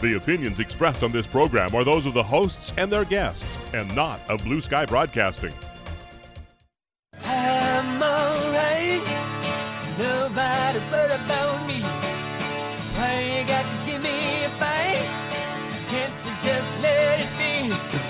The opinions expressed on this program are those of the hosts and their guests, and not of Blue Sky Broadcasting. I'm alright, nobody but about me. Why you got to give me a fight? Can't you just let it be?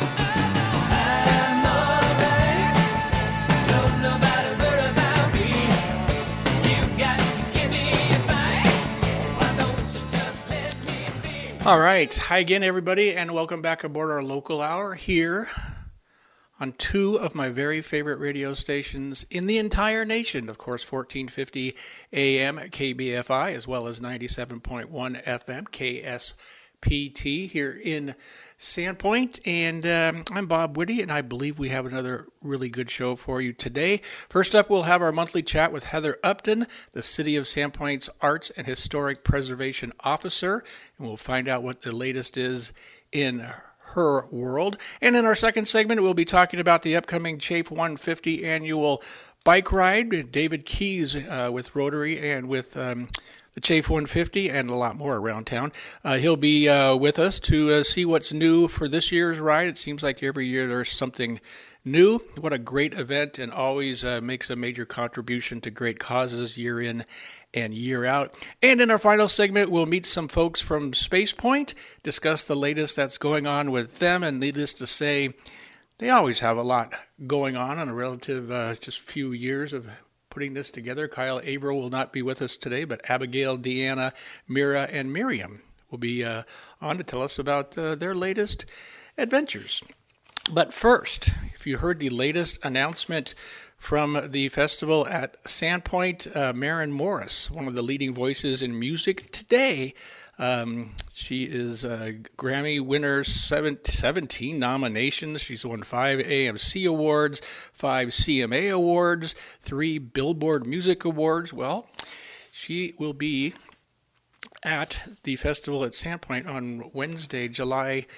I'm alright, don't nobody but about me. You got to give me a fight. Why don't you just let me be? All right, hi again, everybody, and welcome back aboard our local hour here on two of my very favorite radio stations in the entire nation. Of course, 1450 AM KBFI, as well as 97.1 FM KSPT here in Sandpoint. And I'm Bob Whitty, and I believe we have another really good show for you today. First up, we'll have our monthly chat with Heather Upton, the City of Sandpoint's Arts and Historic Preservation Officer, and we'll find out what the latest is in her world. And in our second segment, we'll be talking about the upcoming Chafe 150 annual bike ride. David Keys with Rotary and with the Chafe 150 and a lot more around town. He'll be with us to see what's new for this year's ride. It seems like every year there's something new. What a great event, and always makes a major contribution to great causes year in and year out. And in our final segment, we'll meet some folks from Space Point, discuss the latest that's going on with them, and needless to say, they always have a lot going on in a relative just few years of putting this together. Kyle Averill will not be with us today, but Abigail, Deanna, Mira, and Miriam will be on to tell us about their latest adventures. But first, if you heard the latest announcement from the festival at Sandpoint, Maren Morris, one of the leading voices in music today. She is a Grammy winner, 17 nominations. She's won 5 AMC Awards, 5 CMA Awards, 3 Billboard Music Awards. Well, she will be at the festival at Sandpoint on Wednesday, July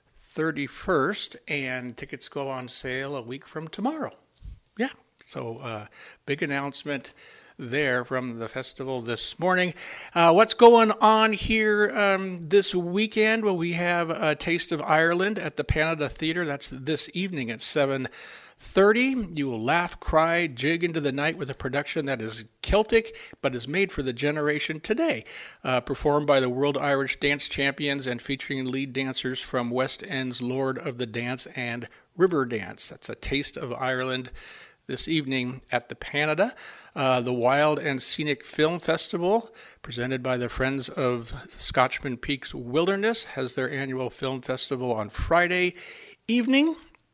31st, and tickets go on sale a week from tomorrow. Yeah, so big announcement there from the festival this morning. What's going on here this weekend? Well, we have a Taste of Ireland at the Panada Theatre. That's this evening at 7:30. You will laugh, cry, jig into the night with a production that is Celtic, but is made for the generation today. Performed by the World Irish Dance Champions and featuring lead dancers from West End's Lord of the Dance and River Dance. That's a Taste of Ireland this evening at the Panada. The Wild and Scenic Film Festival, presented by the Friends of Scotchman Peaks Wilderness, has their annual film festival on Friday evening.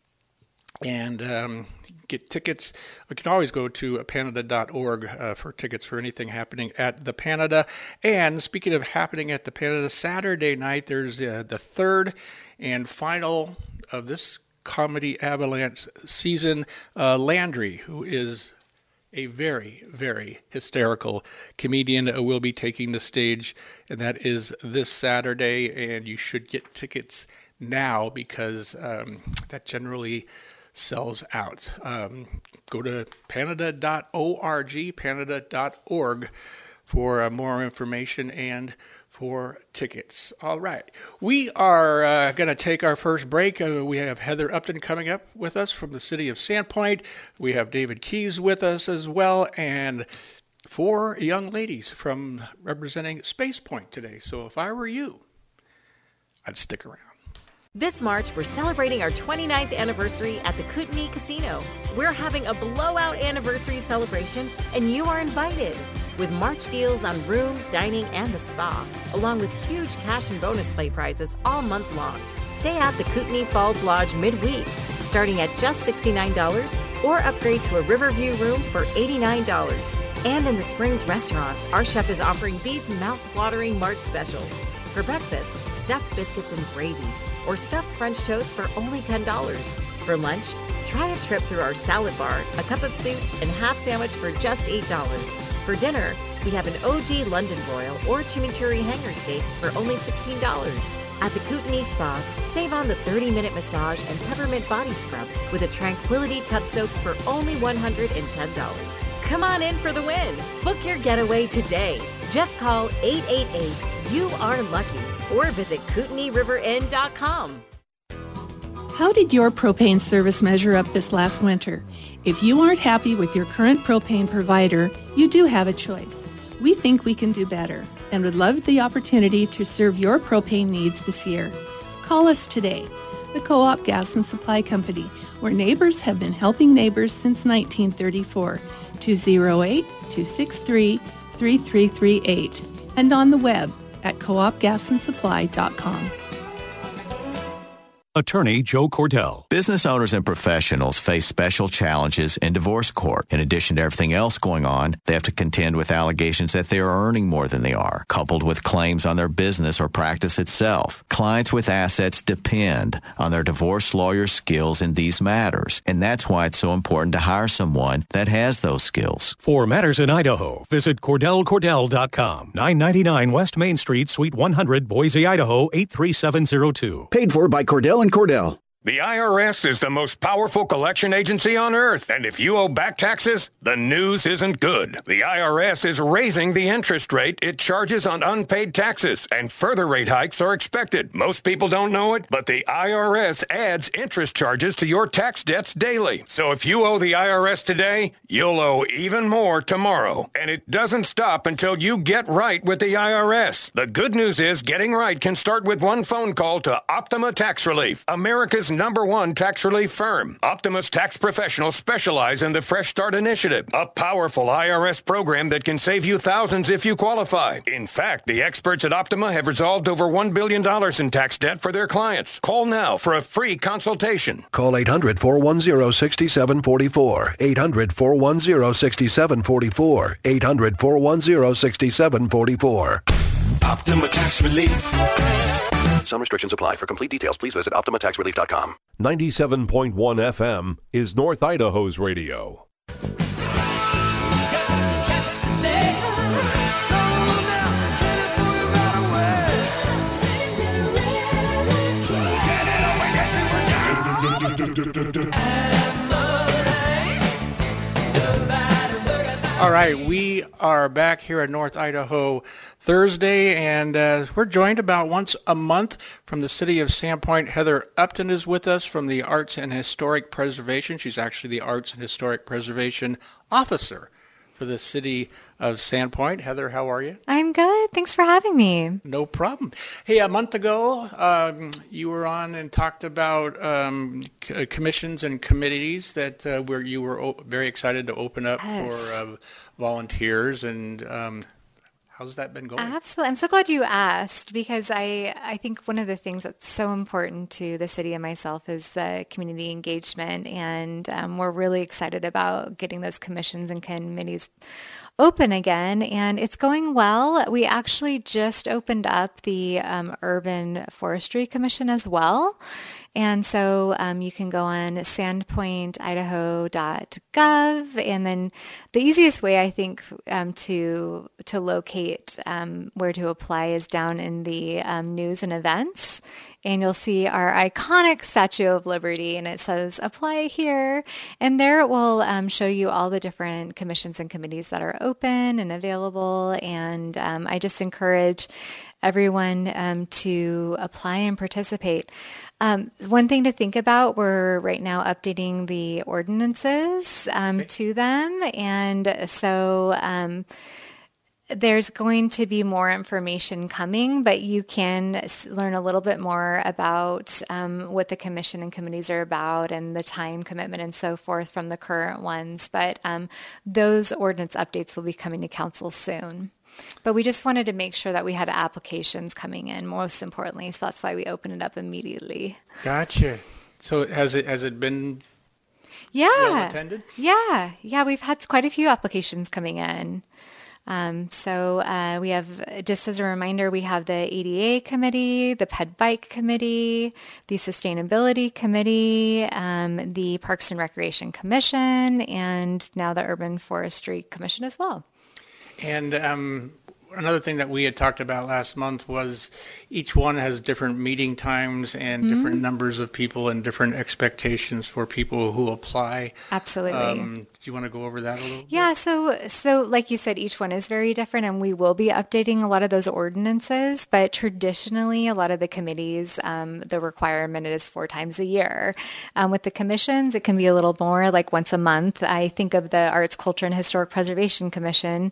And get tickets. You can always go to panada.org for tickets for anything happening at the Panada. And speaking of happening at the Panada, Saturday night, there's the third and final of this Comedy Avalanche season. Landry, who is a very, very hysterical comedian, will be taking the stage, and that is this Saturday, and you should get tickets now because that generally sells out. Go to panada.org, panada.org for more information and for tickets. All right. We are going to take our first break. We have Heather Upton coming up with us from the City of Sandpoint. We have David Keys with us as well, and 4 young ladies from representing Space Point today. So if I were you, I'd stick around. This March, we're celebrating our 29th anniversary at the Kootenai Casino. We're having a blowout anniversary celebration, and you are invited. With March deals on rooms, dining, and the spa, along with huge cash and bonus play prizes all month long. Stay at the Kootenai Falls Lodge midweek, starting at just $69, or upgrade to a Riverview room for $89. And in the Springs restaurant, our chef is offering these mouth-watering March specials. For breakfast, stuffed biscuits and gravy, or stuffed French toast for only $10. For lunch, try a trip through our salad bar, a cup of soup, and half sandwich for just $8. For dinner, we have an OG London Broil or chimichurri hanger steak for only $16. At the Kootenai Spa, save on the 30-minute massage and peppermint body scrub with a Tranquility tub soak for only $110. Come on in for the win. Book your getaway today. Just call 888-YOU-ARE-LUCKY or visit KootenaiRiverInn.com. How did your propane service measure up this last winter? If you aren't happy with your current propane provider, you do have a choice. We think we can do better and would love the opportunity to serve your propane needs this year. Call us today, the Co-op Gas and Supply Company, where neighbors have been helping neighbors since 1934, 208-263-3338, and on the web at coopgasandsupply.com. Attorney Joe Cordell. Business owners and professionals face special challenges in divorce court. In addition to everything else going on, they have to contend with allegations that they are earning more than they are, coupled with claims on their business or practice itself. Clients with assets depend on their divorce lawyer's skills in these matters, and that's why it's so important to hire someone that has those skills. For matters in Idaho, visit CordellCordell.com. 999 West Main Street, Suite 100, Boise, Idaho, 83702. Paid for by Cordell & Cordell. The IRS is the most powerful collection agency on earth, and if you owe back taxes, the news isn't good. The IRS is raising the interest rate it charges on unpaid taxes, and further rate hikes are expected. Most people don't know it, but the IRS adds interest charges to your tax debts daily. So if you owe the IRS today, you'll owe even more tomorrow. And it doesn't stop until you get right with the IRS. The good news is getting right can start with one phone call to Optima Tax Relief, America's #1 tax relief firm. Optima's tax professionals specialize in the Fresh Start Initiative, a powerful IRS program that can save you thousands if you qualify. In fact, the experts at Optima have resolved over $1 billion in tax debt for their clients. Call now for a free consultation. Call 800-410-6744. 800-410-6744. 800-410-6744. Optima Tax Relief. Some restrictions apply. For complete details, please visit OptimaTaxRelief.com. 97.1 FM is North Idaho's radio. All right, we are back here at North Idaho Thursday, and we're joined about once a month from the city of Sandpoint. Heather Upton is with us from the Arts and Historic Preservation. She's actually the Arts and Historic Preservation Officer for the city of Sandpoint. Heather, how are you? I'm good. Thanks for having me. No problem. Hey, a month ago, you were on and talked about commissions and committees that where you were very excited to open up for volunteers. And how's that been going? Absolutely. I'm so glad you asked, because I think one of the things that's so important to the city and myself is the community engagement. And we're really excited about getting those commissions and committees open again, and it's going well. We actually just opened up the Urban Forestry Commission as well. And so you can go on sandpointidaho.gov, and then the easiest way, I think, to locate where to apply is down in the news and events. And you'll see our iconic Statue of Liberty, and it says apply here. And there it will show you all the different commissions and committees that are open and available. And I just encourage everyone to apply and participate. One thing to think about, we're right now updating the ordinances to them. And so there's going to be more information coming, but you can learn a little bit more about what the commission and committees are about and the time commitment and so forth from the current ones. But those ordinance updates will be coming to council soon. But we just wanted to make sure that we had applications coming in, most importantly. So that's why we opened it up immediately. Gotcha. So has it been well attended? Yeah. We've had quite a few applications coming in. So we have, just as a reminder, we have the ADA committee, the Ped Bike committee, the Sustainability committee, the Parks and Recreation Commission, and now the Urban Forestry Commission as well. And another thing that we had talked about last month was each one has different meeting times and different numbers of people and different expectations for people who apply. Absolutely. Do you want to go over that a little bit? Yeah, so like you said, each one is very different, and we will be updating a lot of those ordinances, but traditionally, a lot of the committees, the requirement is 4 times a year. With the commissions, it can be a little more, like once a month. I think of the Arts, Culture, and Historic Preservation Commission.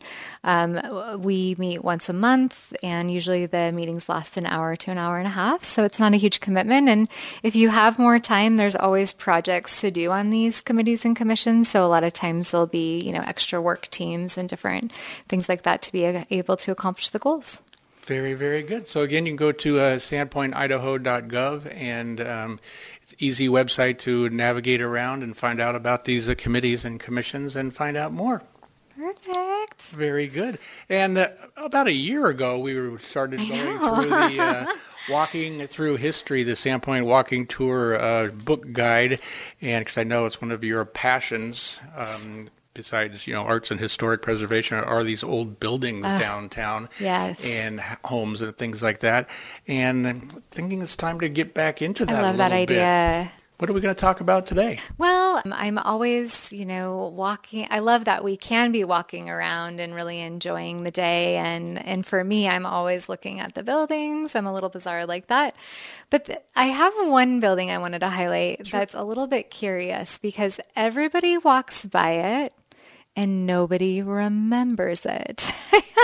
We meet once a month, and usually the meetings last an hour to an hour and a half, so it's not a huge commitment. And if you have more time, there's always projects to do on these committees and commissions, so a lot of times there'll be, extra work teams and different things like that to be able to accomplish the goals. Very, very good. So again, you can go to sandpointidaho.gov, and it's an easy website to navigate around and find out about these committees and commissions and find out more. Perfect. Very good. And about a year ago, we started going through the Walking Through History, the Sandpoint Walking Tour book guide, and because I know it's one of your passions, besides, arts and historic preservation, are these old buildings downtown. Yes. And homes and things like that. And I'm thinking it's time to get back into that a little bit. I love that idea. What are we going to talk about today? Well, I'm always, walking. I love that we can be walking around and really enjoying the day. And for me, I'm always looking at the buildings. I'm a little bizarre like that. But I have one building I wanted to highlight that's a little bit curious because everybody walks by it and nobody remembers it.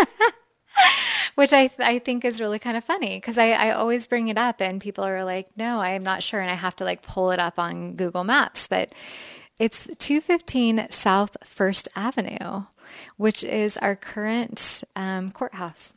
Which I think is really kind of funny because I always bring it up and people are like, no, I am not sure. And I have to pull it up on Google Maps. But it's 215 South 1st Avenue, which is our current courthouse.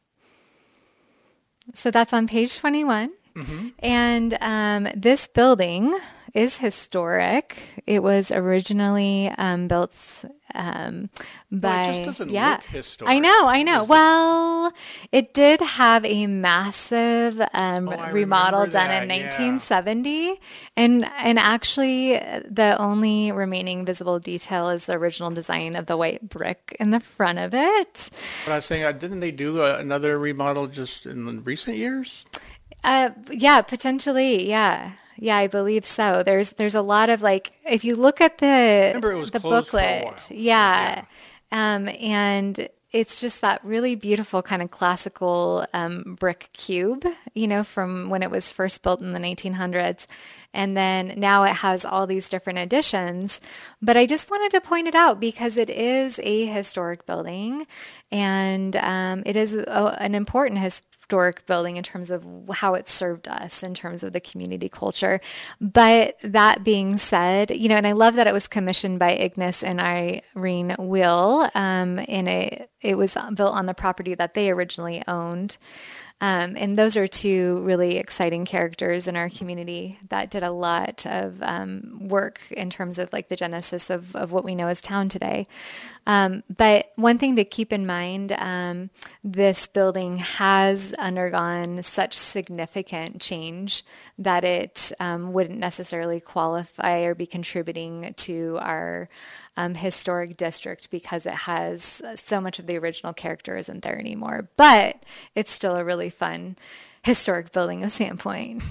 So that's on page 21. Mm-hmm. And this building is historic. It was originally built by... Well, it just doesn't look historic. I know. Well, it did have a massive remodel done in 1970. And actually, the only remaining visible detail is the original design of the white brick in the front of it. But I was saying, didn't they do another remodel just in the recent years? Yeah, potentially. Yeah. Yeah, I believe so. There's a lot of if you look at the booklet, for a while. Yeah. And it's just that really beautiful kind of classical brick cube, from when it was first built in the 1900s. And then now it has all these different additions. But I just wanted to point it out because it is a historic building and it is an important historic building in terms of how it served us in terms of the community culture. But that being said, and I love that it was commissioned by Ignace and Irene Will, and it was built on the property that they originally owned. And those are two really exciting characters in our community that did a lot of work in terms of the genesis of what we know as town today. But one thing to keep in mind, this building has undergone such significant change that it wouldn't necessarily qualify or be contributing to our historic district because it has so much of the original character isn't there anymore. But it's still a really fun historic building of Sandpoint.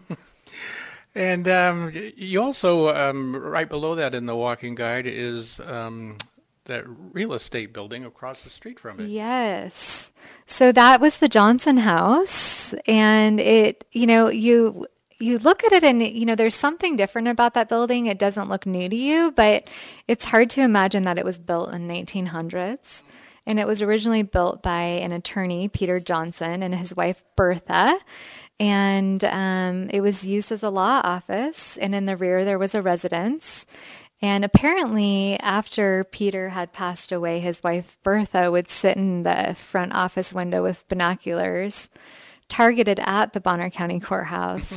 And you also, right below that in the walking guide is that real estate building across the street from it. Yes. So that was the Johnson House. And it, you look at it and, there's something different about that building. It doesn't look new to you, but it's hard to imagine that it was built in the 1800s. And it was originally built by an attorney, Peter Johnson, and his wife, Bertha. And it was used as a law office. And in the rear, there was a residence. And apparently, after Peter had passed away, his wife, Bertha, would sit in the front office window with binoculars targeted at the Bonner County Courthouse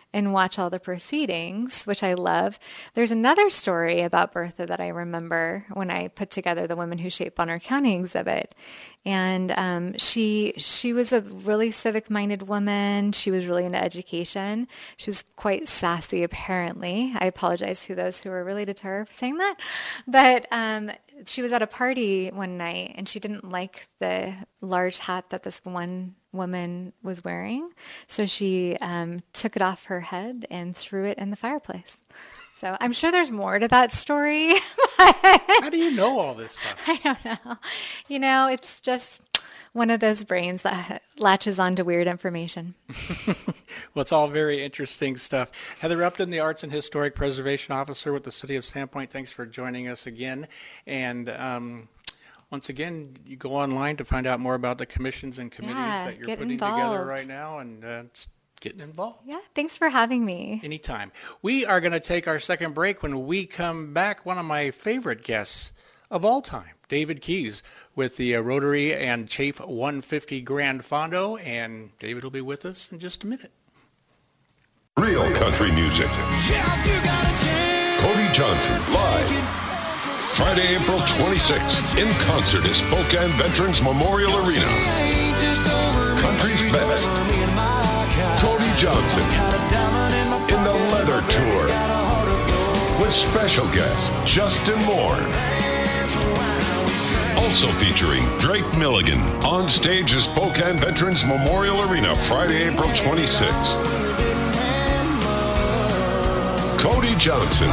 and watch all the proceedings, which I love. There's another story about Bertha that I remember when I put together the Women Who Shape Bonner County exhibit. And she was a really civic-minded woman. She was really into education. She was quite sassy, apparently. I apologize to those who are related to her for saying that. But she was at a party one night, and she didn't like the large hat that this one woman was wearing. So she took it off her head and threw it in the fireplace. So I'm sure there's more to that story. How do you know all this stuff? I don't know. You know, it's just one of those brains that latches onto weird information. Well, it's all very interesting stuff. Heather Upton, the Arts and Historic Preservation Officer with the City of Sandpoint, thanks for joining us again. And once again, you go online to find out more about the commissions and committees that you're putting together right now, and getting involved. Yeah, thanks for having me. Anytime. We are going to take our second break. When we come back, one of my favorite guests of all time, David Keys with the Rotary and Chafe 150 Grand Fondo, and David will be with us in just a minute. Real country music. Cody Johnson live. Friday, April 26th, in concert at Spokane Veterans Memorial Arena. Country's best. Cody Johnson in the Leather Tour with special guest Justin Moore. Also featuring Drake Milligan on stage at Spokane Veterans Memorial Arena Friday, April 26th. Cody Johnson.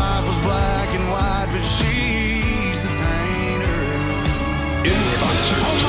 In concert.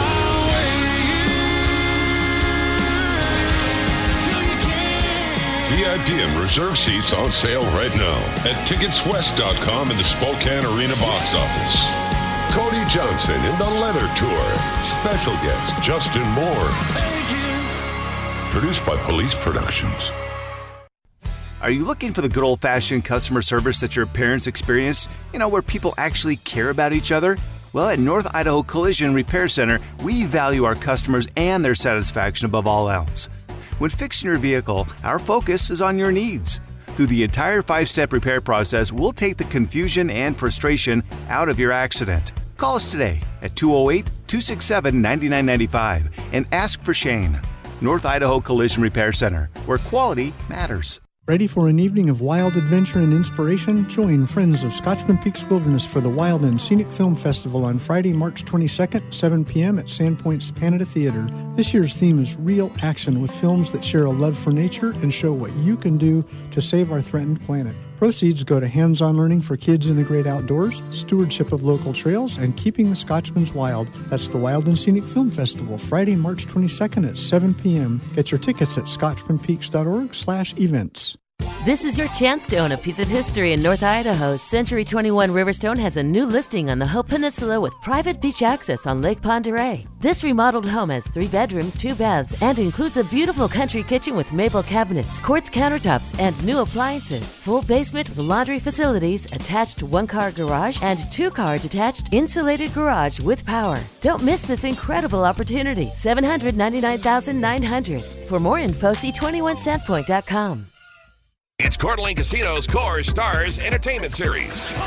VIP and reserve seats on sale right now at ticketswest.com in the Spokane Arena box office. Cody Johnson in the Leather Tour. Special guest Justin Moore. Produced by Police Productions. Are you looking for the good old-fashioned customer service that your parents experienced? You know, where people actually care about each other? Well, at North Idaho Collision Repair Center, we value our customers and their satisfaction above all else. When fixing your vehicle, our focus is on your needs. Through the entire 5-step repair process, we'll take the confusion and frustration out of your accident. Call us today at 208-267-9995 and ask for Shane. North Idaho Collision Repair Center, where quality matters. Ready for an evening of wild adventure and inspiration? Join Friends of Scotchman Peaks Wilderness for the Wild and Scenic Film Festival on Friday, March 22nd, 7 p.m. at Sandpoint's Panada Theater. This year's theme is Real Action, with films that share a love for nature and show what you can do to save our threatened planet. Proceeds go to hands-on learning for kids in the great outdoors, stewardship of local trails, and keeping the Scotchmans wild. That's the Wild and Scenic Film Festival, Friday, March 22nd at 7 p.m. Get your tickets at scotchmanpeaks.org/events. This is your chance to own a piece of history in North Idaho. Century 21 Riverstone has a new listing on the Hope Peninsula with private beach access on Lake Pend Oreille. This remodeled home has 3 bedrooms, 2 baths, and includes a beautiful country kitchen with maple cabinets, quartz countertops, and new appliances. Full basement with laundry facilities, attached 1-car garage, and 2-car detached insulated garage with power. Don't miss this incredible opportunity. $799,900. For more info, see 21sandpoint.com. It's Coeur d'Alene Casino's Core Stars Entertainment Series.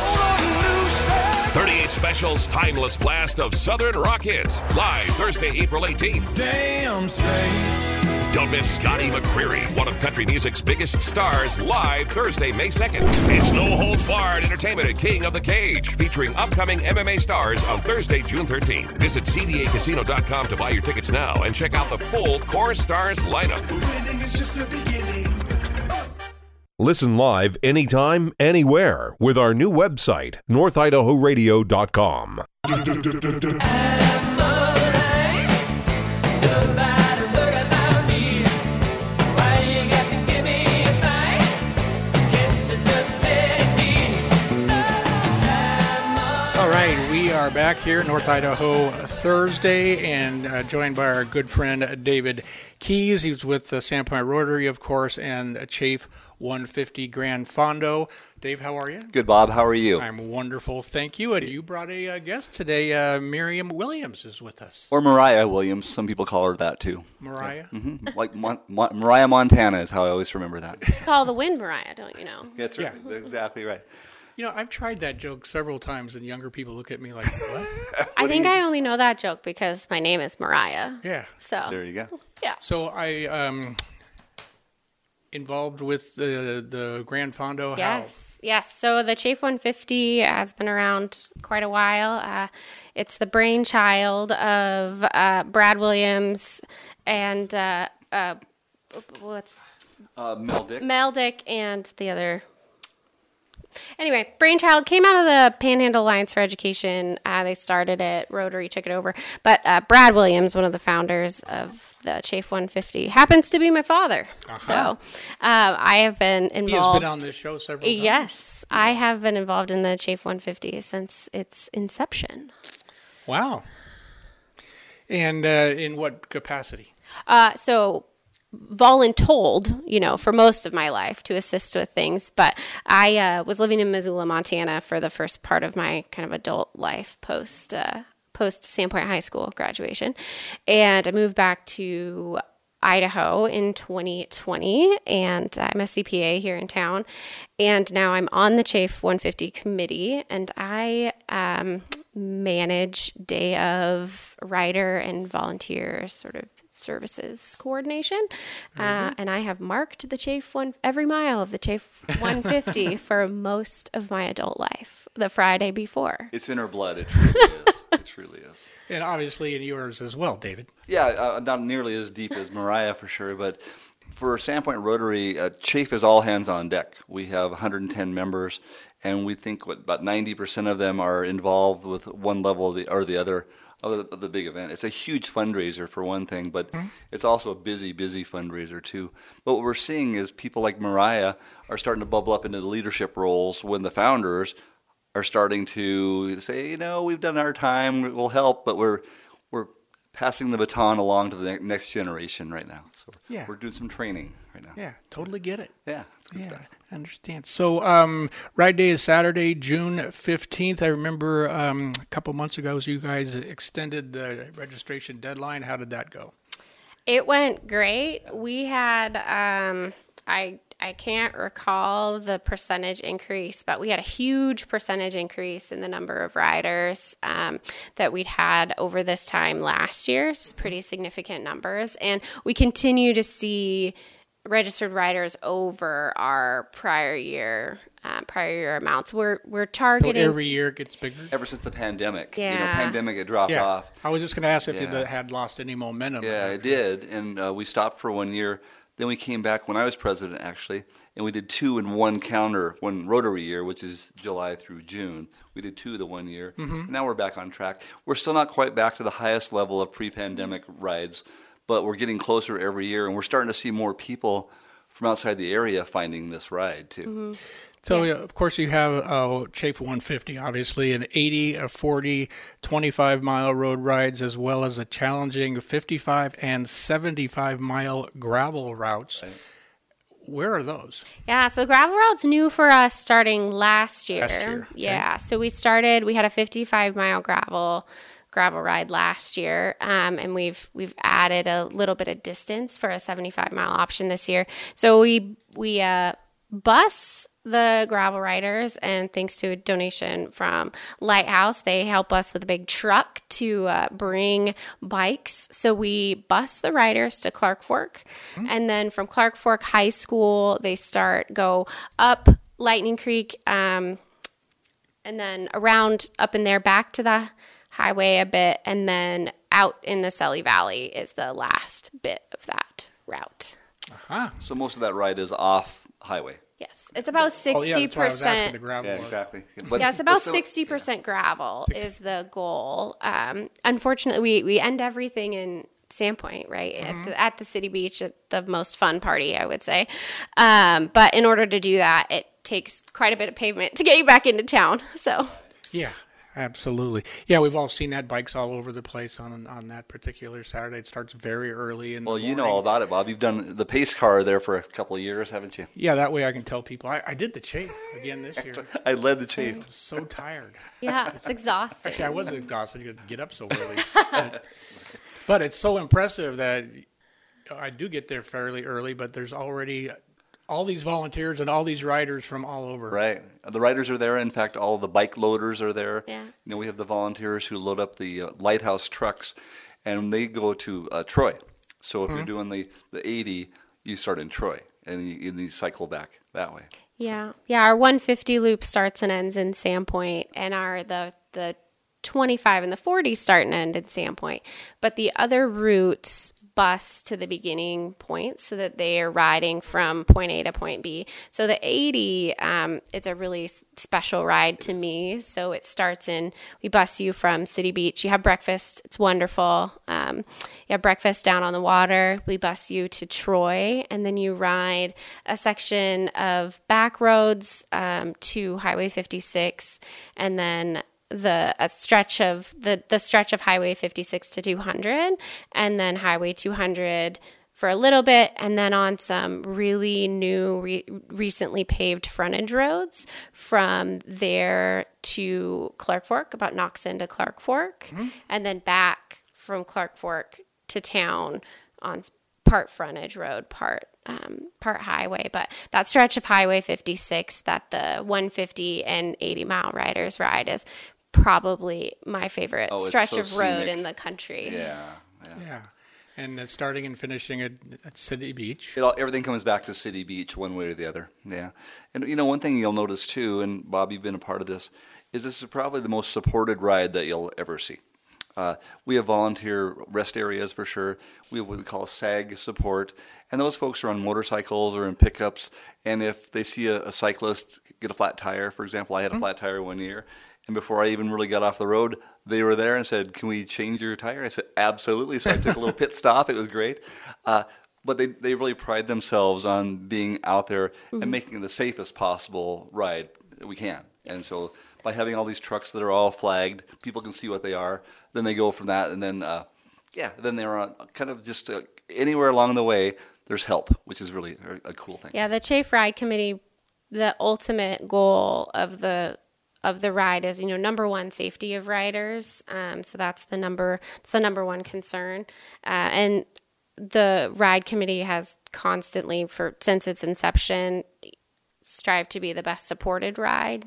38 specials, timeless blast of Southern rock hits. Live Thursday, April 18th. Damn straight. Don't miss Scotty McCreery, one of country music's biggest stars, live Thursday, May 2nd. It's No Holds Barred Entertainment at King of the Cage, featuring upcoming MMA stars on Thursday, June 13th. Visit cdacasino.com to buy your tickets now and check out the full Core Stars lineup. Winning is just the beginning. Listen live anytime, anywhere with our new website, northidahoradio.com. All right, we are Hour back here in North Idaho Thursday, and joined by our good friend David Keys. He's with the Sandpoint Rotary, of course, and Chafe 150 Grand Fondo. Dave, how are you? Good, Bob. How are you? I'm wonderful, thank you. And you brought a guest today. Miriam Williams is with us. Or Mariah Williams. Some people call her that, too. Mariah? Yeah. Mm-hmm. Like Mariah Montana is how I always remember that. Call the wind Mariah, don't you know? That's right. Yeah. Exactly right. You know, I've tried that joke several times, and younger people look at me like, what? I think I only know that joke because my name is Mariah. Yeah. So there you go. Yeah. So I involved with the Grand Fondo. Yes. So the Chafe 150 has been around quite a while. It's the brainchild of Brad Williams and Mel Dick. Mel Dick and the other. Anyway, brainchild came out of the Panhandle Alliance for Education. They started it. Rotary took it over. But Brad Williams, one of the founders of the Chafe 150, happens to be my father. Uh-huh. So I have been involved. He has been on this show several times. Yes, I have been involved in the Chafe 150 since its inception. Wow. And in what capacity? So voluntold, for most of my life to assist with things. But I was living in Missoula, Montana for the first part of my kind of adult life post Sandpoint High School graduation. And I moved back to Idaho in 2020, and I'm a CPA here in town. And now I'm on the Chafe 150 committee, and I manage day of rider and volunteer sort of services coordination, and I have marked the Chafe every mile of the Chafe 150 for most of my adult life, the Friday before. It's in her blood. It truly is. It truly is. And obviously in yours as well, David. Yeah, not nearly as deep as Mariah for sure, but for Sandpoint Rotary, Chafe is all hands on deck. We have 110 members, and we think about 90% of them are involved with one level or the other of the big event. It's a huge fundraiser for one thing, but it's also a busy fundraiser too. But what we're seeing is people like Mariah are starting to bubble up into the leadership roles when the founders are starting to say, we've done our time, we'll help, but we're passing the baton along to the next generation right now. So we're doing some training right now. Yeah, totally get it. Yeah, it's good stuff. I understand. So Ride Day is Saturday, June 15th. I remember a couple months ago you guys extended the registration deadline. How did that go? It went great. We had, I can't recall the percentage increase, but we had a huge percentage increase in the number of riders that we'd had over this time last year. It's pretty significant numbers. And we continue to see registered riders over our prior year amounts. We're targeting. So every year it gets bigger? Ever since the pandemic. Yeah. Pandemic, it dropped off. I was just going to ask if it had lost any momentum. Yeah, it did. And we stopped for 1 year. Then we came back when I was president, actually, and we did 2 in one Rotary year, which is July through June. We did 2 the 1 year. Mm-hmm. Now we're back on track. We're still not quite back to the highest level of pre-pandemic rides, but we're getting closer every year, and we're starting to see more people from outside the area finding this ride, too. Mm-hmm. So, of course, you have Chafe 150, obviously, an 80, a 40, 25-mile road rides, as well as a challenging 55 and 75-mile gravel routes. Right. Where are those? Yeah, so gravel routes new for us starting last year. Okay. Yeah, so we had a 55-mile gravel ride last year, and we've added a little bit of distance for a 75-mile option this year. So we bus the gravel riders, and thanks to a donation from Lighthouse, they help us with a big truck to bring bikes. So we bus the riders to Clark Fork, and then from Clark Fork High School, they go up Lightning Creek, and then around up in there back to the highway a bit, and then out in the Selly Valley is the last bit of that route. Uh-huh. So most of that ride is off highway. Yes, it's about 60%. Yeah, exactly. It's about 60% gravel is the goal. Unfortunately, we end everything in Sandpoint, right? Mm-hmm. At the city beach, at the most fun party, I would say. But in order to do that, it takes quite a bit of pavement to get you back into town. So yeah, Absolutely. Yeah, we've all seen that, bikes all over the place on that particular Saturday. It starts very early in the morning. Well, you know all about it, Bob. You've done the pace car there for a couple of years, haven't you? Yeah, that way I can tell people. I did the chafe again this year. I led the chafe. I was so tired. Yeah, it's exhausting. Actually, I was exhausted to get up so early. But it's so impressive that I do get there fairly early, but there's already all these volunteers and all these riders from all over. Right. The riders are there. In fact, all the bike loaders are there. Yeah. You know, we have the volunteers who load up the Lighthouse trucks, and they go to Troy. So if you're doing the 80, you start in Troy, and you cycle back that way. Yeah. Yeah, our 150 loop starts and ends in Sandpoint, and the 25 and the 40 start and end in Sandpoint. But the other routes bus to the beginning point so that they are riding from point A to point B. So the 80, it's a really special ride to me. So it starts we bus you from City Beach. You have breakfast. It's wonderful. You have breakfast down on the water. We bus you to Troy, and then you ride a section of back roads to Highway 56, and then the stretch of Highway 56 to 200, and then Highway 200 for a little bit, and then on some really new, recently paved frontage roads from there to Clark Fork, about Knoxon to Clark Fork, and then back from Clark Fork to town on part frontage road, part highway. But that stretch of Highway 56 that the 150 and 80 mile riders ride is probably my favorite stretch of road in the country. Yeah. And starting and finishing at City Beach. Everything comes back to City Beach one way or the other. Yeah. And, you know, one thing you'll notice, too, and Bob, you've been a part of this, is this is probably the most supported ride that you'll ever see. We have volunteer rest areas for sure. We have what we call SAG support. And those folks are on motorcycles or in pickups. And if they see a cyclist get a flat tire, for example, I had a flat tire one year. And before I even really got off the road, they were there and said, "Can we change your tire?" I said, "Absolutely." So I took a little pit stop. It was great. But they really pride themselves on being out there and making it the safest possible ride we can. And so by having all these trucks that are all flagged, people can see what they are. Then they go from that, and then then they're on kind of just anywhere along the way. There's help, which is really a cool thing. Yeah, the Chafe Ride Committee, the ultimate goal of the ride is, number one, safety of riders. So that's the number one concern. And the ride committee has constantly, since its inception, strive to be the best supported ride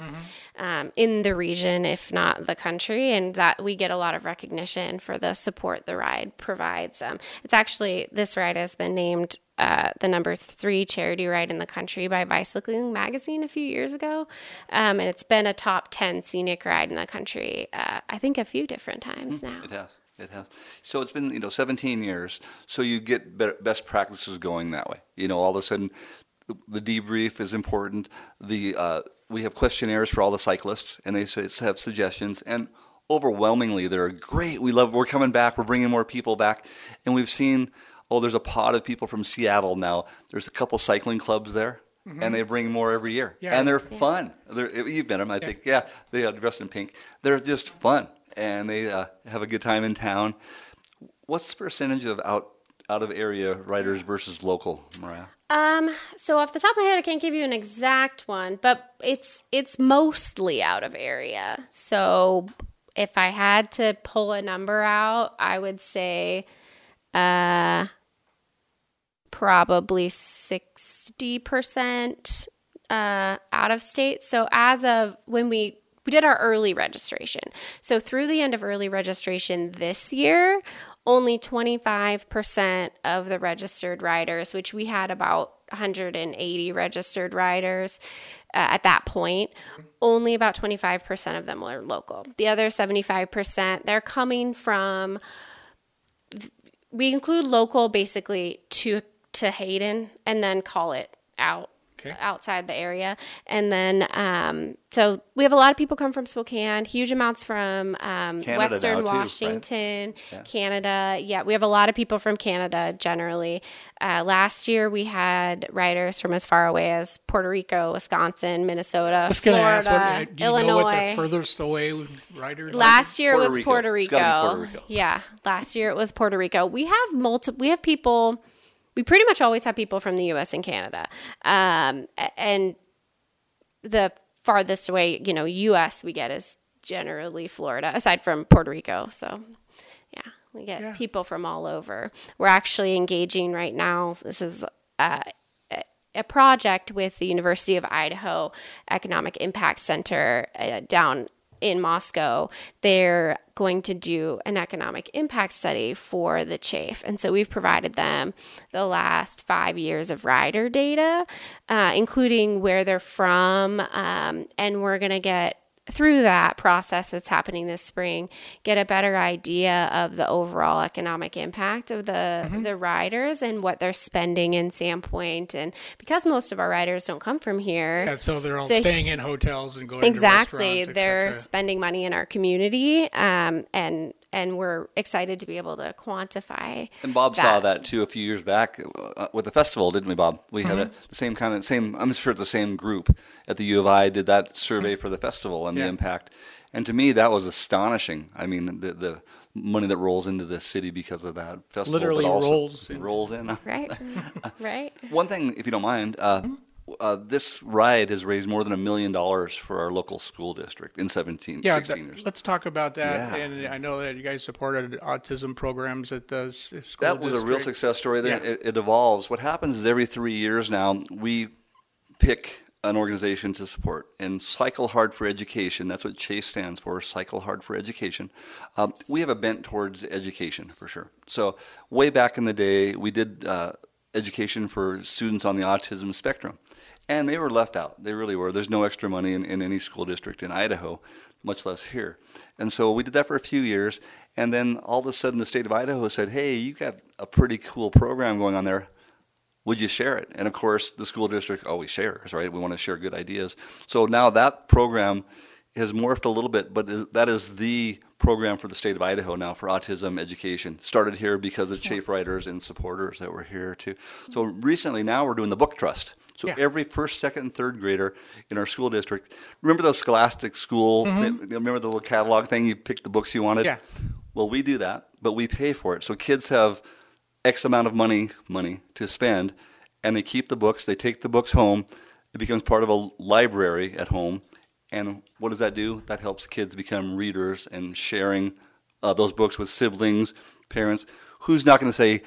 in the region, if not the country, and that we get a lot of recognition for the support the ride provides. It's actually, this ride has been named the number 3 charity ride in the country by Bicycling Magazine a few years ago, and it's been a top 10 scenic ride in the country, I think a few different times now. It has. So it's been 17 years, so you get best practices going that way. All of a sudden, the debrief is important. We have questionnaires for all the cyclists, and they have suggestions. And overwhelmingly, they're great. We're coming back. We're bringing more people back. And we've seen, there's a pod of people from Seattle now. There's a couple cycling clubs there, and they bring more every year. Yeah. And they're fun. You've been them, I think. Yeah, they are dressed in pink. They're just fun, and they have a good time in town. What's the percentage of out-of-area riders versus local, Mariah? So off the top of my head, I can't give you an exact one, but it's mostly out of area. So if I had to pull a number out, I would say probably 60% out of state. So as of when we did our early registration. So through the end of early registration this year, only 25% of the registered riders, which we had about 180 registered riders at that point, only about 25% of them were local. The other 75%, they're coming from, we include local basically to Hayden and then call it out outside the area. And then, so we have a lot of people come from Spokane, huge amounts from Western Washington, right? Canada. Yeah, we have a lot of people from Canada generally. Last year we had riders from as far away as Puerto Rico, Wisconsin, Minnesota, Florida, do you Illinois. know what the furthest away riders? Last year it was Puerto Rico. Yeah, last year it was Puerto Rico. We have people. We pretty much always have people from the U.S. and Canada, and the farthest away, U.S. we get is generally Florida, aside from Puerto Rico. So, yeah, we get people from all over. We're actually engaging right now. This is a project with the University of Idaho Economic Impact Center down in Moscow. They're going to do an economic impact study for the Chafe. And so we've provided them the last 5 years of rider data, including where they're from. And we're going to get through that process that's happening this spring, get a better idea of the overall economic impact of the riders and what they're spending in Sandpoint. And because most of our riders don't come from here. So they're all staying in hotels and going to restaurants, Exactly. They're spending money in our community. And we're excited to be able to quantify. And Bob saw that too a few years back with the festival, didn't we, Bob? We had the same I'm sure it's the same group at the U of I did that survey for the festival and the impact. And to me, that was astonishing. I mean, the money that rolls into the city because of that festival. Literally rolls in. Right, right. One thing, if you don't mind, this ride has raised more than $1 million for our local school district in 16 years. Let's talk about that. Yeah. And I know that you guys supported autism programs at the school That was district. A real success story. It evolves. What happens is every 3 years now, we pick an organization to support. And Cycle Hard for Education, that's what CHASE stands for, Cycle Hard for Education. We have a bent towards education, for sure. So way back in the day, we did education for students on the autism spectrum. And they were left out. They really were. There's no extra money in any school district in Idaho, much less here. And so we did that for a few years. And then all of a sudden the state of Idaho said, hey, you got a pretty cool program going on there. Would you share it? And of course, the school district always shares, right? We want to share good ideas. So now that program has morphed a little bit, but that is the program for the state of Idaho now for autism education. Started here because of Chafe riders and supporters that were here too. So recently now we're doing the book trust. So every first, second, and third grader in our school district, remember those Scholastic School, remember the little catalog thing, you picked the books you wanted? Yeah. Well, we do that, but we pay for it. So kids have X amount of money to spend, and they keep the books, they take the books home, it becomes part of a library at home. And what does that do? That helps kids become readers and sharing those books with siblings, parents. Who's not going to say,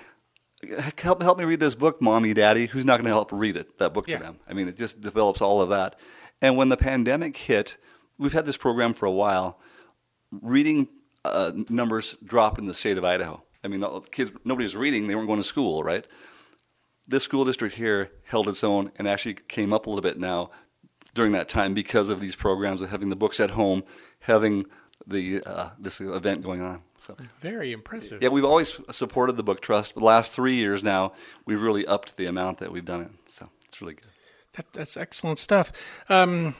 help me read this book, Mommy, Daddy? Who's not going to help read that book to them? I mean, it just develops all of that. And when the pandemic hit, we've had this program for a while. Reading numbers dropped in the state of Idaho. I mean, kids, nobody was reading. They weren't going to school, right? This school district here held its own and actually came up a little bit now during that time because of these programs of having the books at home, having the this event going on. So very impressive. Yeah, we've always supported the book trust, but the last 3 years now, we've really upped the amount that we've done it. So it's really good. That's excellent stuff. Let's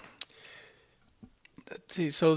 see. So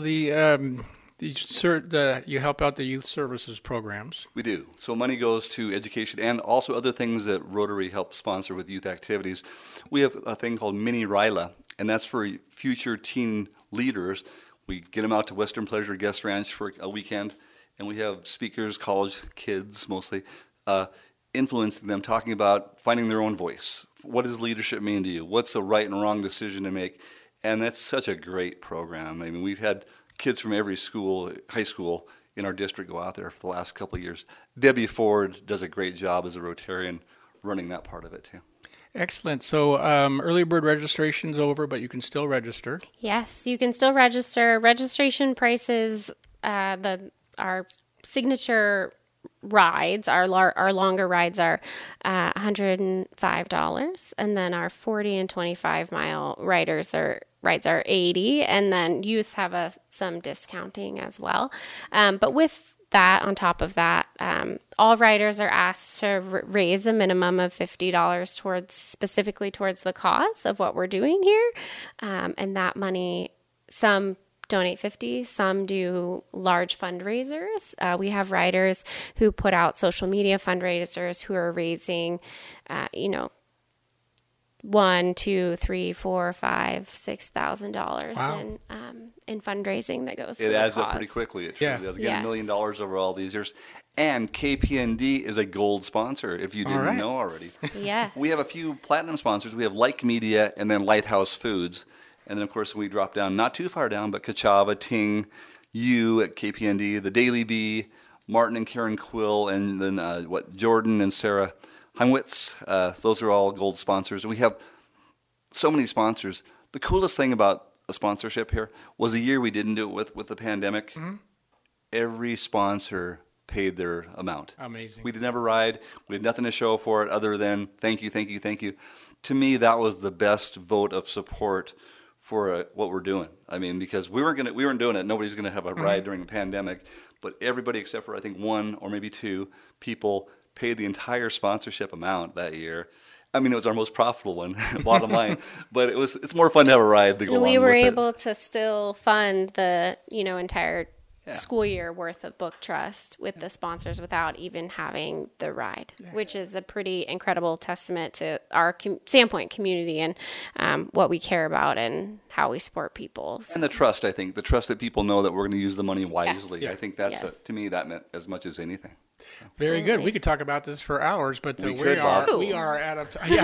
you help out the youth services programs. We do. So money goes to education and also other things that Rotary helps sponsor with youth activities. We have a thing called Mini RILA, and that's for future teen leaders. We get them out to Western Pleasure Guest Ranch for a weekend, and we have speakers, college kids mostly, influencing them, talking about finding their own voice. What does leadership mean to you? What's a right and wrong decision to make? And that's such a great program. I mean, we've had kids from every school, high school in our district go out there for the last couple of years. Debbie Ford does a great job as a Rotarian running that part of it too. Excellent. So early bird registration's over, but you can still register. Yes, you can still register. Registration prices, our signature rides, our longer rides are $105, and then our 40 and 25 mile rides are $80, and then youth have some discounting as well. But with that, on top of that, all riders are asked to raise a minimum of $50 specifically towards the cause of what we're doing here. And that money, some donate $50, some do large fundraisers. We have riders who put out social media fundraisers who are raising, $1,000, $2,000, $3,000, $4,000, $5,000, $6,000 in fundraising that goes to the cause. It adds up pretty quickly. It truly does. Again, $1 million over all these years. And KPND is a gold sponsor, if you didn't know already. Yes. We have a few platinum sponsors. We have Like Media and then Lighthouse Foods. And then, of course, we drop down, not too far down, but Kachava, Ting, you at KPND, the Daily Bee, Martin and Karen Quill, and then Jordan and Sarah Heimwitz. Those are all gold sponsors. We have so many sponsors. The coolest thing about a sponsorship here was the year we didn't do it with the pandemic. Mm-hmm. Every sponsor paid their amount. Amazing. We did never ride. We had nothing to show for it other than thank you, thank you, thank you. To me, that was the best vote of support for what we're doing. I mean, because we weren't doing it. Nobody's going to have a ride during a pandemic. But everybody except for I think one or maybe two people paid the entire sponsorship amount that year. I mean, it was our most profitable one, bottom line. But it's more fun to have a ride to go along with it. We were able to still fund the entire school year worth of Book Trust with the sponsors without even having the ride, which is a pretty incredible testament to our Sandpoint community and what we care about and how we support people. So. And the trust, I think, the trust that people know that we're going to use the money wisely. Yes. I think that's, to me, that meant as much as anything. So. Very good. We could talk about this for hours, but we are out of time.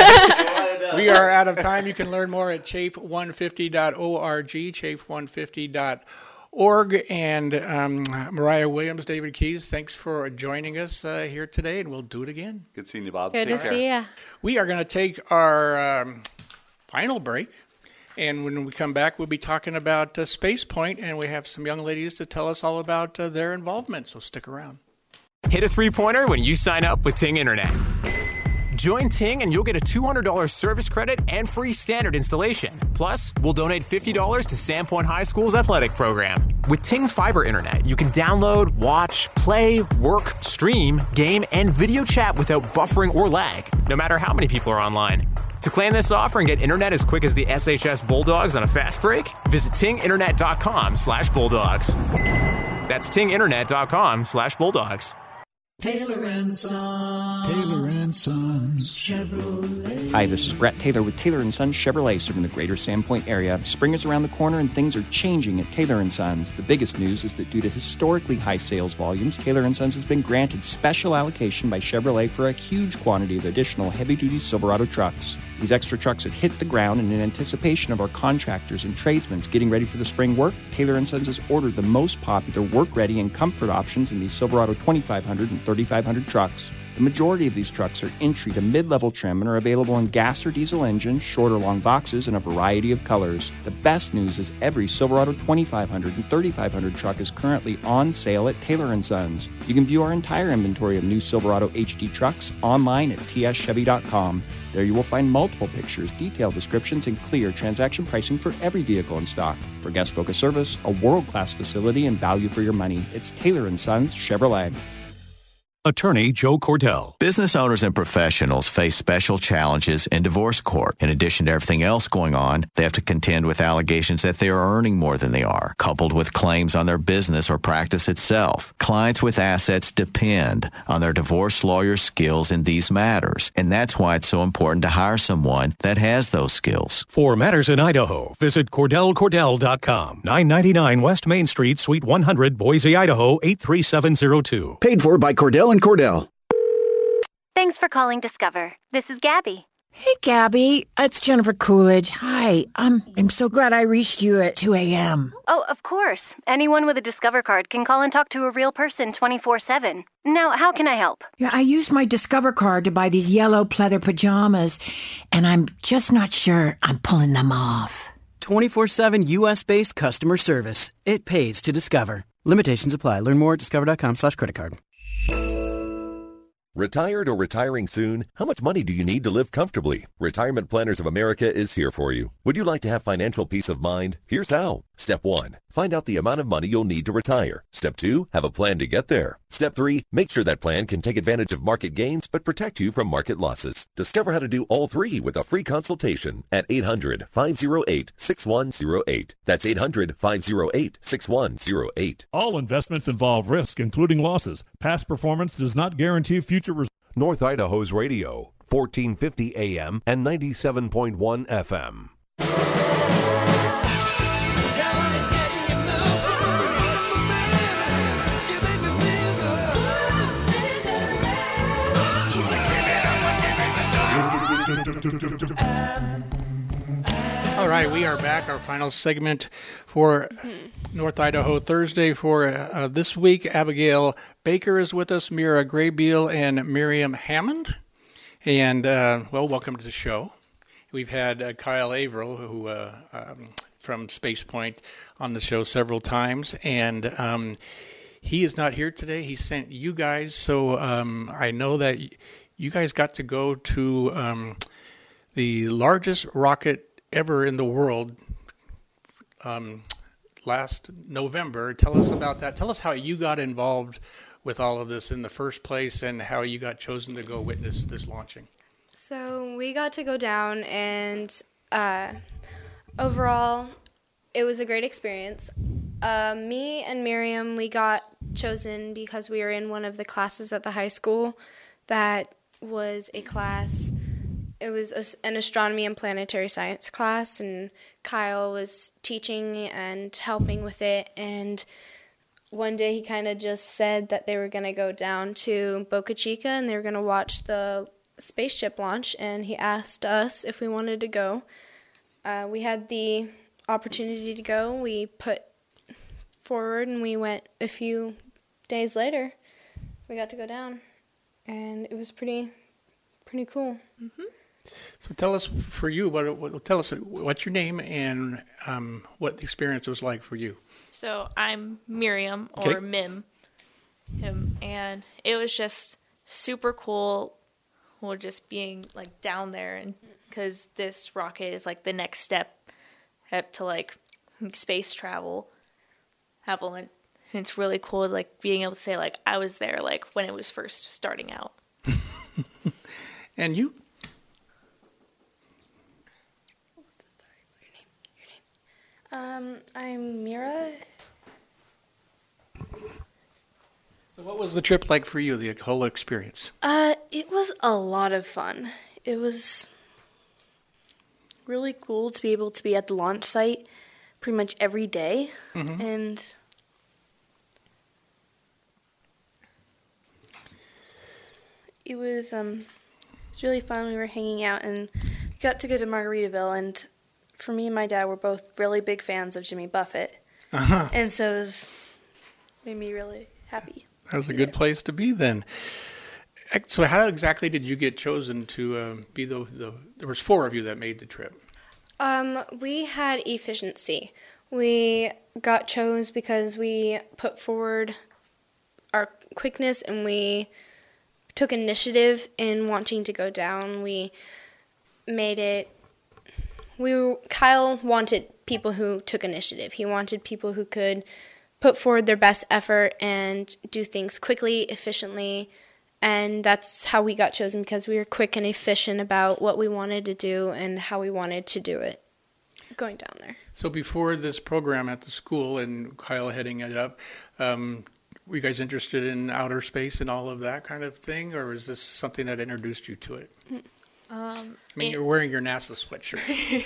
We are out of time. You can learn more at chafe150.org, chafe150.org. And Mariah Williams, David Keys, thanks for joining us here today, and we'll do it again. Good seeing you, Bob. Good to see you. We are going to take our final break. And when we come back, we'll be talking about Space Point, and we have some young ladies to tell us all about their involvement, so stick around. Hit a three-pointer when you sign up with Ting Internet. Join Ting and you'll get a $200 service credit and free standard installation. Plus, we'll donate $50 to Sandpoint High School's athletic program. With Ting Fiber Internet, you can download, watch, play, work, stream, game, and video chat without buffering or lag, no matter how many people are online. To claim this offer and get internet as quick as the SHS Bulldogs on a fast break, visit tinginternet.com/bulldogs. That's tinginternet.com/bulldogs. Taylor and Sons Chevrolet. Hi, this is Brett Taylor with Taylor & Sons Chevrolet, serving the greater Sandpoint area. Spring is around the corner and things are changing at Taylor & Sons. The biggest news is that due to historically high sales volumes, Taylor & Sons has been granted special allocation by Chevrolet for a huge quantity of additional heavy-duty Silverado trucks. These extra trucks have hit the ground, and in anticipation of our contractors and tradesmen getting ready for the spring work, Taylor & Sons has ordered the most popular work-ready and comfort options in these Silverado 2500 and 3500 trucks. The majority of these trucks are entry to mid-level trim and are available in gas or diesel engine, short or long boxes, in a variety of colors. The best news is every Silverado 2500 and 3500 truck is currently on sale at Taylor & Sons. You can view our entire inventory of new Silverado HD trucks online at tschevy.com. There you will find multiple pictures, detailed descriptions, and clear transaction pricing for every vehicle in stock. For guest-focused service, a world-class facility, and value for your money, it's Taylor & Sons Chevrolet. Attorney Joe Cordell. Business owners and professionals face special challenges in divorce court. In addition to everything else going on, they have to contend with allegations that they are earning more than they are, coupled with claims on their business or practice itself. Clients with assets depend on their divorce lawyer's skills in these matters, and that's why it's so important to hire someone that has those skills. For matters in Idaho, visit CordellCordell.com. 999 West Main Street, Suite 100, Boise, Idaho, 83702. Paid for by Cordell & Cordell. Thanks for calling Discover. This is Gabby. Hey, Gabby. It's Jennifer Coolidge. Hi. I'm so glad I reached you at 2 a.m. Oh, of course. Anyone with a Discover card can call and talk to a real person 24/7. Now, how can I help? Yeah, I used my Discover card to buy these yellow pleather pajamas, and I'm just not sure I'm pulling them off. 24/7 U.S.-based customer service. It pays to Discover. Limitations apply. Learn more at discover.com/creditcard. Retired or retiring soon? How much money do you need to live comfortably? Retirement Planners of America is here for you. Would you like to have financial peace of mind? Here's how. Step 1. Find out the amount of money you'll need to retire. Step 2. Have a plan to get there. Step 3. Make sure that plan can take advantage of market gains but protect you from market losses. Discover how to do all three with a free consultation at 800-508-6108. That's 800-508-6108. All investments involve risk, including losses. Past performance does not guarantee future results. North Idaho's radio, 1450 AM and 97.1 FM. All right, we are back. Our final segment for North Idaho Thursday for this week. Abigail Baker is with us, Mira Graybeal, and Miriam Hammond. And, welcome to the show. We've had Kyle Averill, who from Space Point, on the show several times. And he is not here today. He sent you guys. So I know that you guys got to go to the largest rocket ever in the world last November. Tell us about that. Tell us how you got involved with all of this in the first place and how you got chosen to go witness this launching. So we got to go down, and overall it was a great experience. Me and Miriam, we got chosen because we were in one of the classes at the high school that was a class. It was an astronomy and planetary science class, and Kyle was teaching and helping with it. And one day he kind of just said that they were going to go down to Boca Chica and they were going to watch the spaceship launch, and he asked us if we wanted to go. We had the opportunity to go. We put forward and we went a few days later. We got to go down, and it was pretty cool. Mm-hmm. So tell us, for you, tell us what's your name and what the experience was like for you. So I'm Miriam, or Mim, and it was just super cool. Well, just being like down there, and because this rocket is like the next step up to like space travel. And it's really cool, like being able to say like I was there, like when it was first starting out. And you? I'm Mira. So what was the trip like for you, the whole experience? It was a lot of fun. It was really cool to be able to be at the launch site pretty much every day. Mm-hmm. And it was really fun. We were hanging out and we got to go to Margaritaville, and for me and my dad, we're both really big fans of Jimmy Buffett. Uh-huh. And so it made me really happy. That was a good place to be then. So how exactly did you get chosen to be there was 4 of you that made the trip? We had efficiency. We got chosen because we put forward our quickness and we took initiative in wanting to go down. We made it. Kyle wanted people who took initiative. He wanted people who could put forward their best effort and do things quickly, efficiently, and that's how we got chosen, because we were quick and efficient about what we wanted to do and how we wanted to do it going down there. So before this program at the school and Kyle heading it up, were you guys interested in outer space and all of that kind of thing, or is this something that introduced you to it? You're wearing your NASA sweatshirt.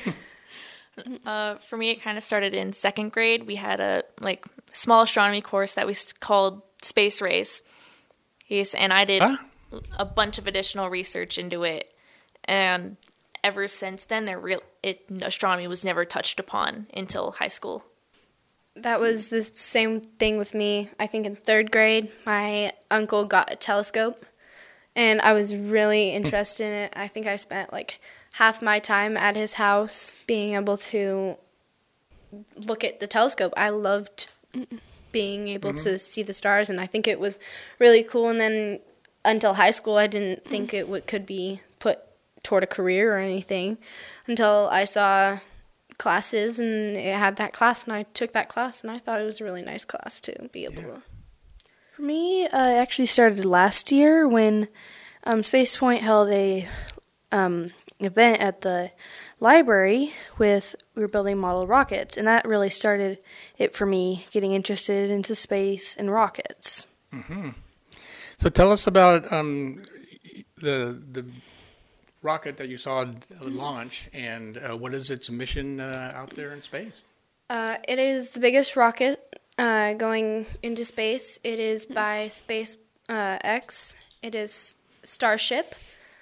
For me, it kind of started in 2nd grade. We had a small astronomy course that we called Space Race. And I did a bunch of additional research into it. And ever since then, astronomy was never touched upon until high school. That was the same thing with me. I think in 3rd grade, my uncle got a telescope, and I was really interested in it. I think I spent half my time at his house being able to look at the telescope. I loved being able to see the stars, and I think it was really cool. And then until high school, I didn't think it could be put toward a career or anything until I saw classes and it had that class, and I took that class, and I thought it was a really nice class to be able to. For me, it actually started last year when Space Point held a event at the library we were building model rockets, and that really started it for me, getting interested into space and rockets. Mm-hmm. So tell us about the rocket that you saw launch, and what is its mission out there in space? It is the biggest rocket going into space. It is by SpaceX. It is Starship.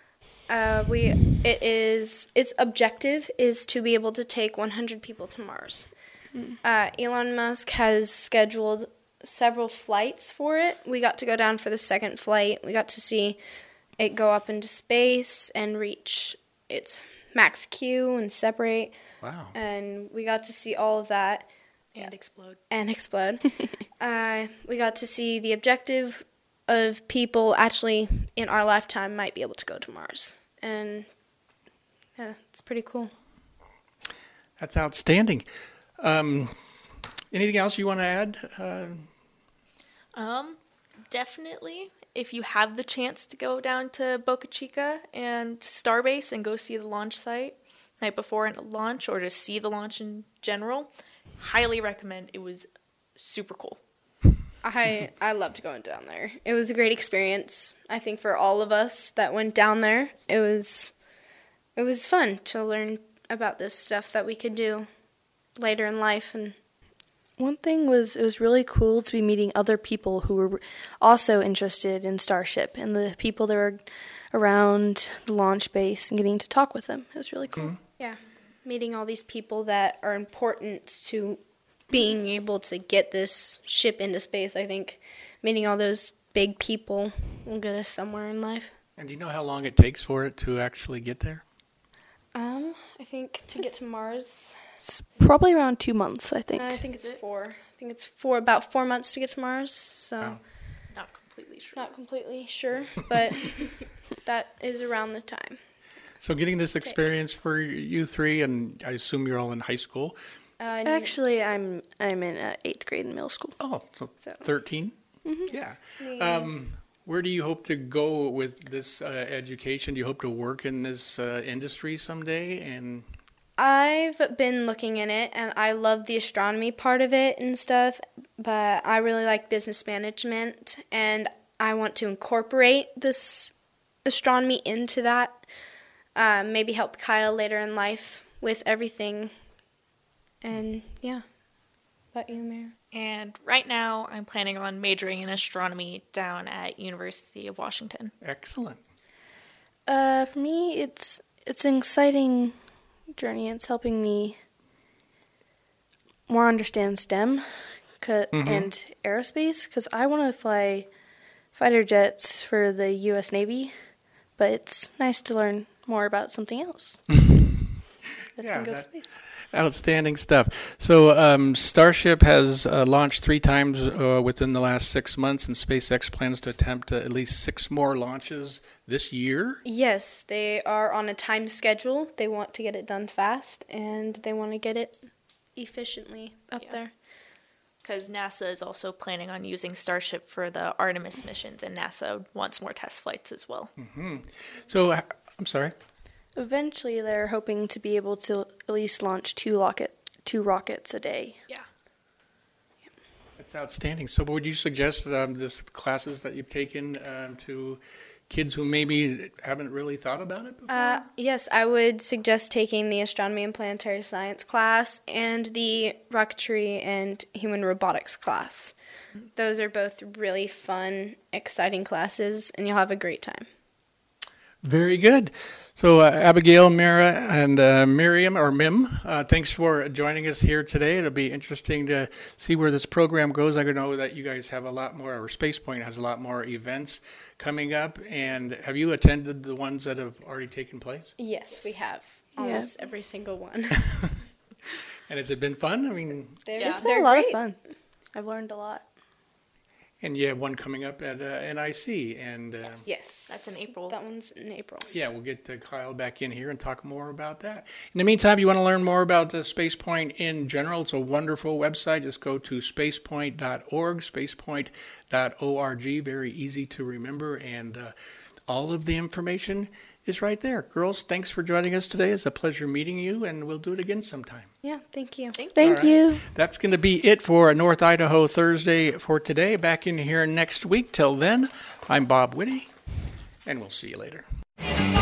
Its objective is to be able to take 100 people to Mars. Elon Musk has scheduled several flights for it. We got to go down for the second flight. We got to see it go up into space and reach its max Q and separate. Wow. And we got to see all of that. And explode. We got to see the objective of people actually in our lifetime might be able to go to Mars. And yeah, it's pretty cool. That's outstanding. Anything else you want to add? Definitely. If you have the chance to go down to Boca Chica and Starbase and go see the launch site night before launch, or just see the launch in general, highly recommend. It was super cool. I loved going down there. It was a great experience. I think for all of us that went down there, it was fun to learn about this stuff that we could do later in life. And one thing was, it was really cool to be meeting other people who were also interested in Starship, and the people that were around the launch base and getting to talk with them. It was really cool. Mm-hmm. Yeah, meeting all these people that are important to being able to get this ship into space. I think meeting all those big people will get us somewhere in life. And do you know how long it takes for it to actually get there? I think to get to Mars, it's probably around 2 months, I think. I think it's 4. I think it's about 4 months to get to Mars. So Not completely sure. Not completely sure, but that is around the time. So getting this experience for you three, and I assume you're all in high school. Actually, I'm in 8th grade in middle school. Oh, so 13? Mm-hmm. Yeah. Where do you hope to go with this education? Do you hope to work in this industry someday? And I've been looking in it, and I love the astronomy part of it and stuff, but I really like business management, and I want to incorporate this astronomy into that, maybe help Kyle later in life with everything, and yeah. About you, Mary? And right now, I'm planning on majoring in astronomy down at University of Washington. Excellent. For me, it's an exciting journey. It's helping me more understand STEM and aerospace, because I want to fly fighter jets for the U.S. Navy, but it's nice to learn more about something else. That's going to go to space. Outstanding stuff. So Starship has launched 3 times within the last 6 months, and SpaceX plans to attempt at least 6 more launches this year? Yes, they are on a time schedule. They want to get it done fast, and they want to get it efficiently up there. Because NASA is also planning on using Starship for the Artemis missions, and NASA wants more test flights as well. Mm-hmm. So, I'm sorry? Eventually, they're hoping to be able to at least launch 2 rockets a day. Yeah. That's outstanding. So would you suggest this classes that you've taken to kids who maybe haven't really thought about it before? Yes, I would suggest taking the Astronomy and Planetary Science class and the Rocketry and Human Robotics class. Those are both really fun, exciting classes, and you'll have a great time. Very good. So Abigail, Mara, and Miriam, or Mim, thanks for joining us here today. It'll be interesting to see where this program goes. I know that you guys have a lot more, or Space Point has a lot more events coming up. And have you attended the ones that have already taken place? Yes, we have. Almost every single one. And has it been fun? I mean, it's been a lot of fun. I've learned a lot. And you have one coming up at NIC. And yes, that's in April. That one's in April. Yeah, we'll get Kyle back in here and talk more about that. In the meantime, you want to learn more about Space Point in general, it's a wonderful website. Just go to spacepoint.org, spacepoint.org. Very easy to remember, and all of the information is right there. Girls, thanks for joining us today. It's a pleasure meeting you, and we'll do it again sometime. Yeah, thank you. Thank you. That's going to be it for North Idaho Thursday for today. Back in here next week. Till then, I'm Bob Whitty, and we'll see you later.